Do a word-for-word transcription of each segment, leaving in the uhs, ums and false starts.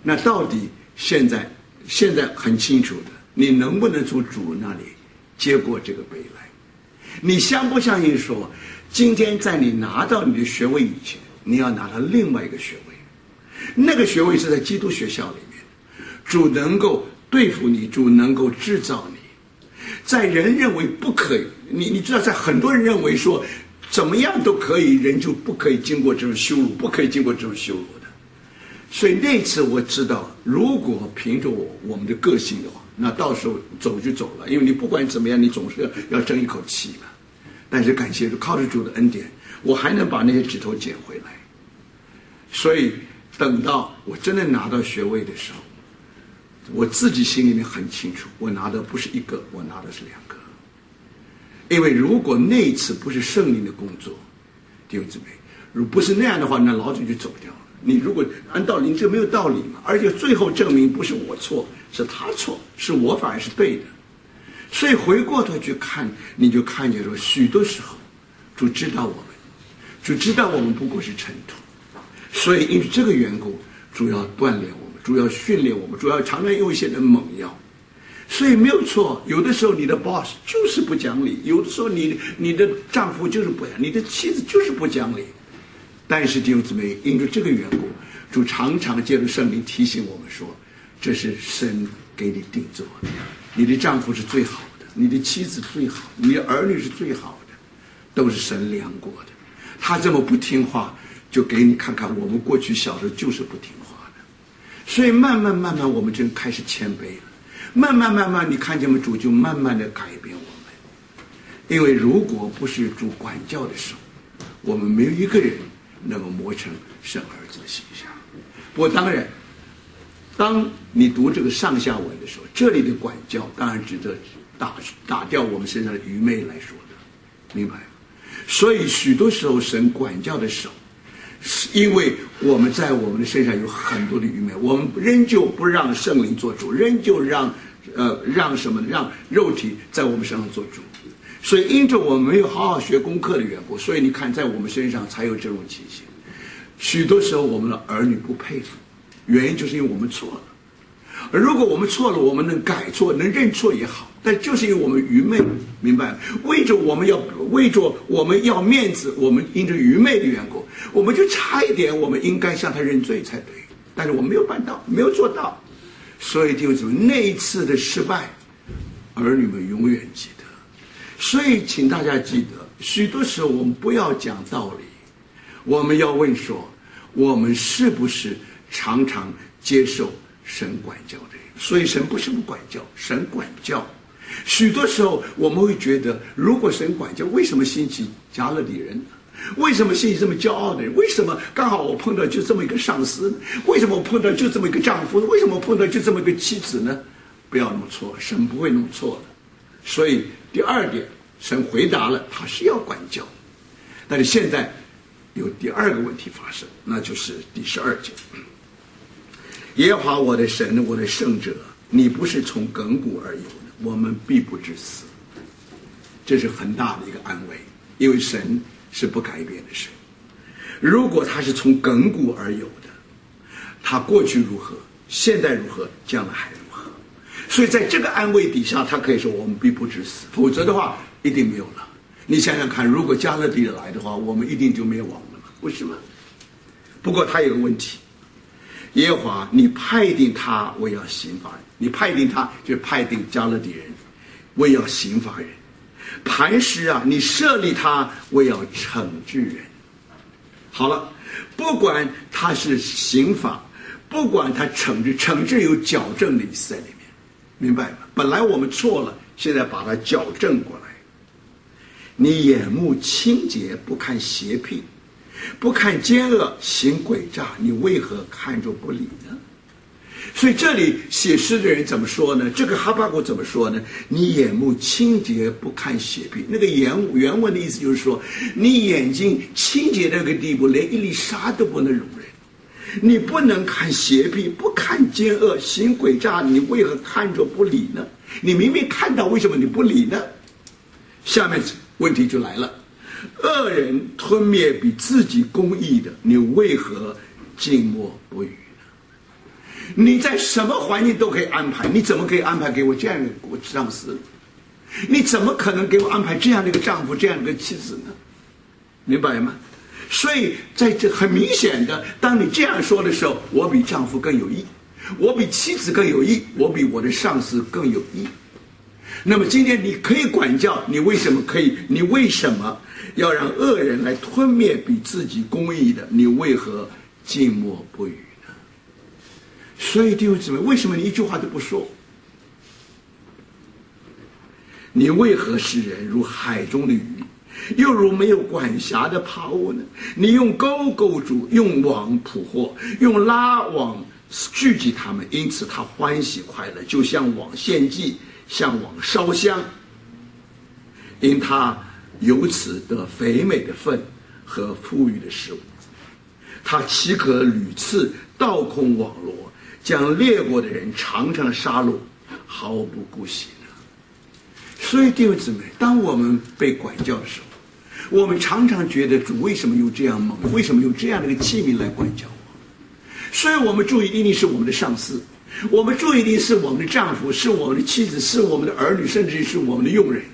那到底现在现在很清楚的，你能不能从主那里接过这个杯来？你相不相信说，今天在你拿到你的学位以前，你要拿到另外一个学位，那个学位是在基督学校里面，主能够对付你，主能够制造你。在人认为不可以，你你知道，在很多人认为说怎么样都可以，人就不可以经过这种羞辱，不可以经过这种羞辱的。所以那次我知道，如果凭着我我们的个性的话，那到时候走就走了，因为你不管怎么样，你总是要争一口气嘛。但是感谢主，靠着主的恩典，我还能把那些指头捡回来。所以等到我真的拿到学位的时候，我自己心里面很清楚，我拿的不是一个，我拿的是两个。因为如果那一次不是圣灵的工作，弟兄姊妹，如不是那样的话，那老早就走掉了。你如果按道理，你这没有道理嘛。而且最后证明不是我错，是他错，是我反而是对的。所以回过头去看，你就看见说，许多时候主知道我们，主知道我们不过是尘土，所以因为这个缘故，主要锻炼我们，主要训练我们，主要常常用一些人猛药。所以没有错，有的时候你的 boss 就是不讲理，有的时候你你的丈夫就是不讲理，你的妻子就是不讲理。但是弟兄姊妹，因着这个缘故，主常常借着圣灵提醒我们说，这是神给你定做的，你的丈夫是最好的，你的妻子最好，你的儿女是最好的，都是神量过的。他这么不听话，就给你看看我们过去小时候就是不听话的。所以慢慢慢慢我们就开始谦卑了，慢慢慢慢你看见我们主就慢慢的改变我们。因为如果不是主管教的时候，我们没有一个人能够磨成神儿子的形象。不过当然，当你读这个上下文的时候，这里的管教当然值得打打掉我们身上的愚昧来说的，明白吗？所以许多时候神管教的时候，是因为我们在我们的身上有很多的愚昧，我们仍旧不让圣灵做主，仍旧让呃让什么让肉体在我们身上做主。所以因着我们没有好好学功课的缘故，所以你看在我们身上才有这种情形。许多时候我们的儿女不佩服，原因就是因为我们错了。而如果我们错了，我们能改错，能认错也好，但就是因为我们愚昧，明白吗？为着我们要为着我们要面子，我们因着愚昧的缘故，我们就差一点，我们应该向他认罪才对，但是我们没有办到，没有做到。所以弟兄姊妹，那一次的失败，儿女们永远记得。所以请大家记得，许多时候我们不要讲道理，我们要问说，我们是不是常常接受神管教的人？所以神不是不管教，神管教。许多时候我们会觉得，如果神管教，为什么兴起加勒底人呢？为什么兴起这么骄傲的人？为什么刚好我碰到就这么一个上司呢？为什么我碰到就这么一个丈夫呢？为什么我碰到就这么一个妻子呢？不要弄错，神不会弄错的。所以第二点，神回答了，他是要管教。但是现在有第二个问题发生，那就是第十二节。耶和华我的神，我的圣者，你不是从亘古而有的，我们必不致死。这是很大的一个安慰，因为神是不改变的神。如果他是从亘古而有的，他过去如何，现在如何，将来还如何。所以在这个安慰底下，他可以说我们必不致死，否则的话一定没有了。你想想看，如果加勒底来的话，我们一定就灭亡了嘛，不是吗？不过他有个问题，耶和华你派定他为要刑罚人，你派定他就是派定加勒底人为要刑罚人。磐石啊，你设立他为要惩治人。好了，不管他是刑罚，不管他惩治，惩治有矫正的意思在里面，明白吗？本来我们错了，现在把它矫正过来。你眼目清洁，不看邪僻，不看奸恶，行诡诈，你为何看着不理呢？所以这里写诗的人怎么说呢？这个哈巴谷怎么说呢？你眼目清洁，不看邪僻。那个原原文的意思就是说，你眼睛清洁到一个地步，连一粒沙都不能容忍。你不能看邪僻，不看奸恶，行诡诈，你为何看着不理呢？你明明看到，为什么你不理呢？下面问题就来了，恶人吞灭比自己公义的，你为何静默不语呢？ 你在什么环境都可以安排，你怎么可以安排给我这样的我上司？你怎么可能给我安排这样的一个丈夫，这样的一个妻子呢？明白吗？所以在这很明显的，当你这样说的时候，我比丈夫更有益，我比妻子更有益，我比我的上司更有益。那么今天你可以管教，你为什么可以？你为什么要让恶人来吞灭比自己公义的？你为何静默不语呢？所以弟兄姊妹，为什么你一句话都不说？你为何使人如海中的鱼，又如没有管辖的抛物呢？你用钩勾住，用网捕获，用拉网聚集他们，因此他欢喜快乐，就像网献祭，像网烧香，因他由此得肥美的粪和富裕的食物。他岂可屡次倒空网罗，将列国的人常常杀戮，毫不顾惜呢？所以弟兄姊妹，当我们被管教的时候，我们常常觉得主为什么用这样猛，为什么用这样的一个器皿来管教我？所以我们注意一定是我们的上司，我们注意力是我们的丈夫，是我们的妻子，是我们的儿女，甚至是我们的佣人，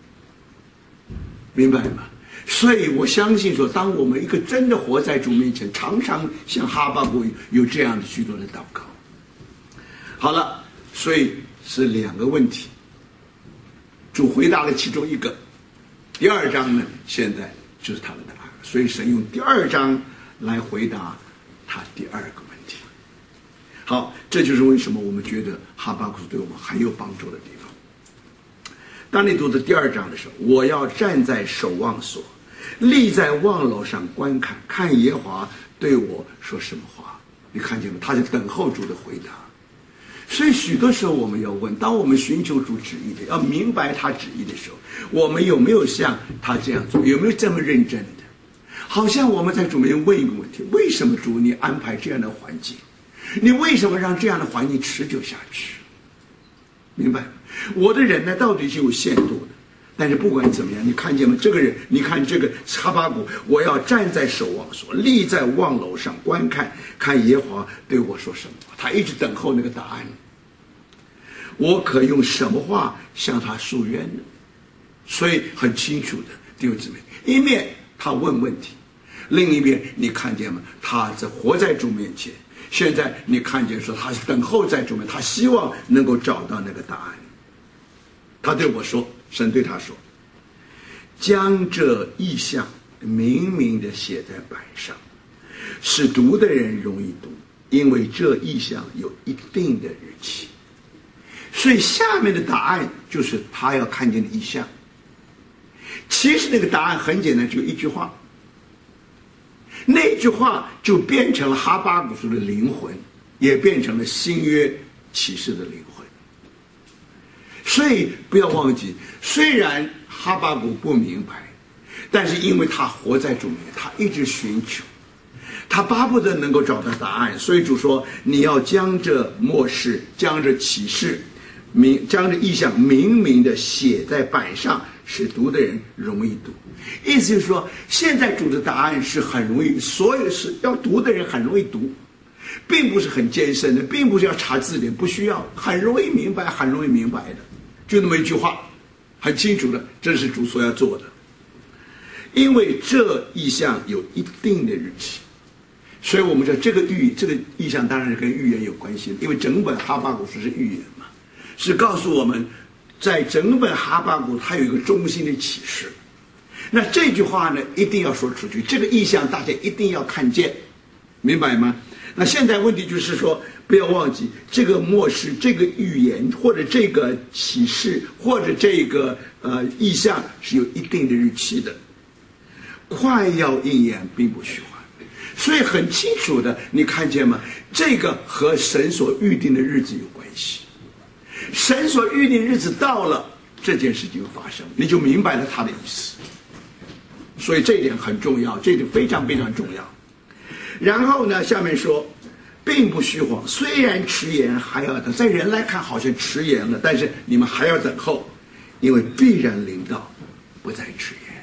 明白吗？所以我相信说，当我们一个真的活在主面前，常常像哈巴谷有这样的许多的祷告。好了，所以是两个问题，主回答了其中一个，第二章呢，现在就是他的答案。所以神用第二章来回答他第二个问题。好，这就是为什么我们觉得哈巴谷对我们很有帮助的地方。当你读的第二章的时候，我要站在守望所，立在望楼上观看，看耶和华对我说什么话。你看见吗？他在等候主的回答。所以许多时候我们要问，当我们寻求主旨意的，要明白他旨意的时候，我们有没有像他这样做？有没有这么认真的？好像我们在主面前问一个问题：为什么主你安排这样的环境？你为什么让这样的环境持久下去？明白吗？我的忍耐到底是有限度的，但是不管怎么样，你看见吗？这个人，你看这个哈巴谷，我要站在守望所，立在望楼上观看，看耶和华对我说什么。他一直等候那个答案。我可用什么话向他诉冤呢？所以很清楚的，弟兄姊妹，一面他问问题，另一面你看见吗？他在活在主面前。现在你看见说他是等候在主面，他希望能够找到那个答案。他对我说，神对他说，将这意象明明的写在板上，使读的人容易读，因为这意象有一定的日期。所以下面的答案就是他要看见的意象。其实那个答案很简单，只有一句话，那句话就变成了哈巴谷书的灵魂，也变成了新约启示的灵魂。所以不要忘记，虽然哈巴谷不明白，但是因为他活在主面，他一直寻求，他巴不得能够找到答案。所以主说，你要将这默示，将这启示明，将这意象明明的写在板上，使读的人容易读。意思就是说，现在主的答案是很容易，所有是要读的人很容易读，并不是很艰深的，并不是要查字典，不需要，很容易明白，很容易明白的，就那么一句话，很清楚的，这是主所要做的。因为这意象有一定的日期，所以我们说这个预这个意象当然是跟预言有关系的，因为整本哈巴谷书是预言嘛，是告诉我们，在整本哈巴谷它有一个中心的启示。那这句话呢，一定要说出去，这个意象大家一定要看见，明白吗？那现在问题就是说，不要忘记这个默示、这个预言或者这个启示或者这个呃意象是有一定的日期的，快要应验，并不虚幻。所以很清楚的，你看见吗？这个和神所预定的日子有关系。神所预定的日子到了，这件事情发生，你就明白了他的意思。所以这一点很重要，这一点非常非常重要。然后呢，下面说，并不虚晃，虽然迟延，还要等。在人来看好像迟延了，但是你们还要等候，因为必然临到，不再迟延。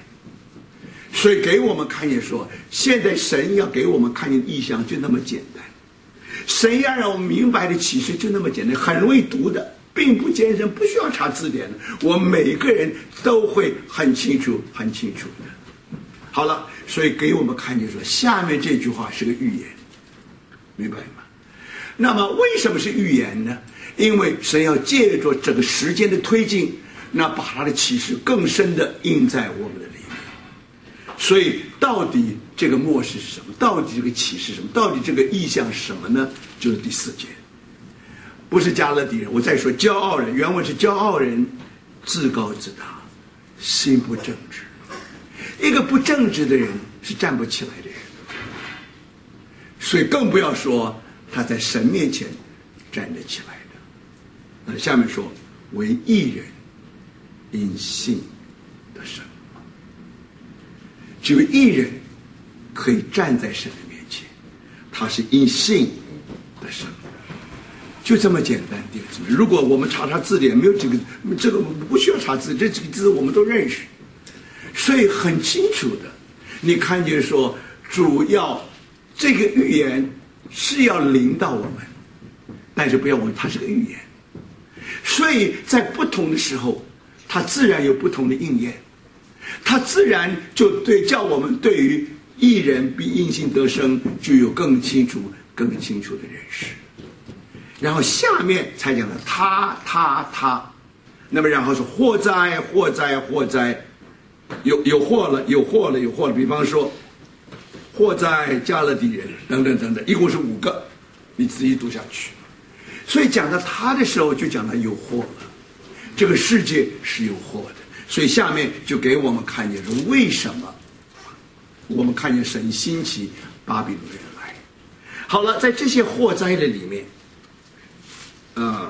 所以给我们看见说，现在神要给我们看见意象就那么简单。 神要让我们明白的启示就那么简单，很容易读的，并不艰深，不需要查字典的，我们每个人都会很清楚很清楚的。好了，所以给我们看见说下面这句话是个预言，明白吗？那么为什么是预言呢？因为神要借着整个时间的推进，那把他的启示更深的印在我们的里面。所以到底这个末世是什么？到底这个启示是什么？到底这个意象是什么呢？就是第四节，不是加勒底人，我再说骄傲人，原文是骄傲人，自高自大，心不正直。一个不正直的人是站不起来的人，所以更不要说他在神面前站得起来的。那下面说，为义人因信得生。只有义人可以站在神的面前，他是因信得生，就这么简单。弟兄们，如果我们查查字典，没有这个，这个不需要查字，这几个字我们都认识，所以很清楚的，你看见说，主要这个预言是要临到我们，但是不要忘记它是个预言，所以在不同的时候，它自然有不同的应验。他自然就对叫我们对于义人必因信得生就有更清楚更清楚的认识。然后下面才讲了他他他，那么然后是祸灾祸灾祸灾，有有祸了有祸了有祸了，比方说祸灾加勒底人等等等等，一共是五个，你仔细读下去。所以讲到他的时候就讲到有祸了，这个世界是有祸的。所以下面就给我们看见说，为什么我们看见神兴起巴比伦人来。好了，在这些祸灾的里面，呃，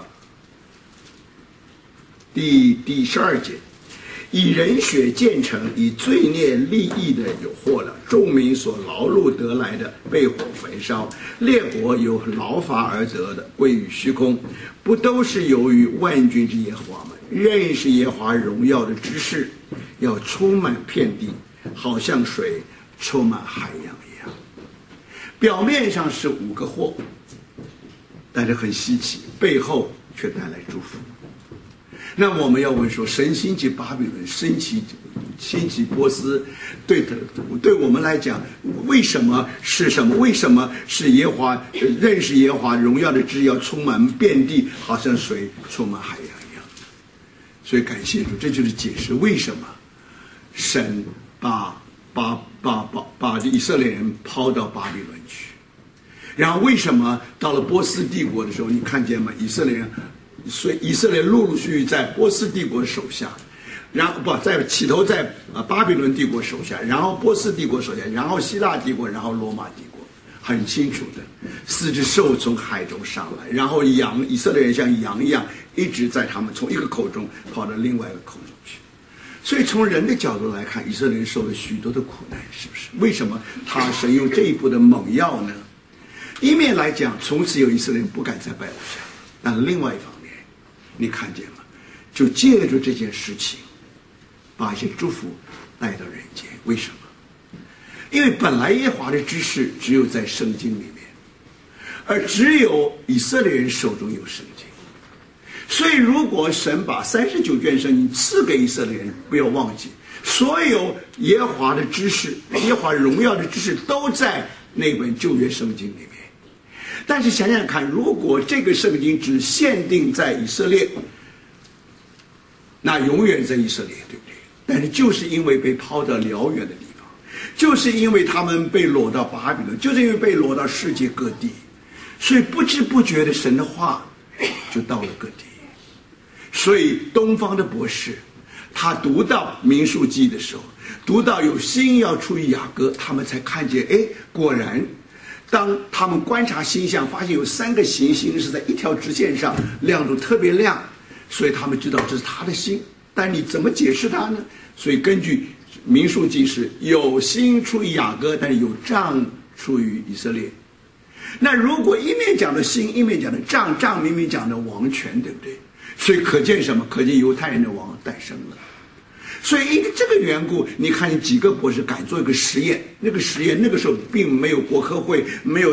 第第十二节，以人血建成，以罪孽立益的有祸了，众民所劳碌得来的被火焚烧，列国有劳乏而得的归于虚空，不都是由于万军之耶和华吗？认识耶和华荣耀的知识要充满遍地，好像水充满海洋一样。表面上是五个祸，但是很稀奇，背后却带来祝福。那我们要问说，神兴起巴比伦，兴起兴起波斯，对的，对我们来讲，为什么是什么？为什么是耶和华认识耶和华荣耀的知要充满遍地，好像水充满海洋一样？所以感谢主，这就是解释为什么神把把把把把以色列人抛到巴比伦去，然后为什么到了波斯帝国的时候，你看见吗？以色列人。所以以色列陆陆续续在波斯帝国手下，然后不在起头在啊巴比伦帝国手下，然后波斯帝国手下，然后希腊帝国，然后罗马帝国，很清楚的，四只兽从海中上来，然后羊以色列人像羊一样，一直在他们从一个口中跑到另外一个口中去。所以从人的角度来看，以色列人受了许多的苦难，是不是？为什么他神用这一步的猛药呢？一面来讲，从此有以色列人不敢再拜偶像，但另外一方面，你看见了，就借着这件事情，把一些祝福带到人间。为什么？因为本来耶和华的知识只有在圣经里面，而只有以色列人手中有圣经。所以如果神把三十九卷圣经赐给以色列人，不要忘记，所有耶和华的知识、耶和华荣耀的知识都在那本旧约圣经里面。但是想想看，如果这个圣经只限定在以色列，那永远在以色列，对不对？但是就是因为被抛到辽远的地方，就是因为他们被掳到巴比伦，就是因为被掳到世界各地，所以不知不觉的神的话就到了各地。所以东方的博士，他读到民数记的时候，读到有星要出于雅各，他们才看见，哎，果然当他们观察星象，发现有三个行星是在一条直线上，亮度特别亮，所以他们知道这是他的星。但你怎么解释它呢？所以根据民数记是有星出于雅各，但是有杖出于以色列。那如果一面讲的星，一面讲的杖，杖明明讲的王权，对不对？所以可见什么？可见犹太人的王诞生了。所以因为这个缘故，你看几个博士敢做一个实验，那个实验那个时候并没有国科会，没有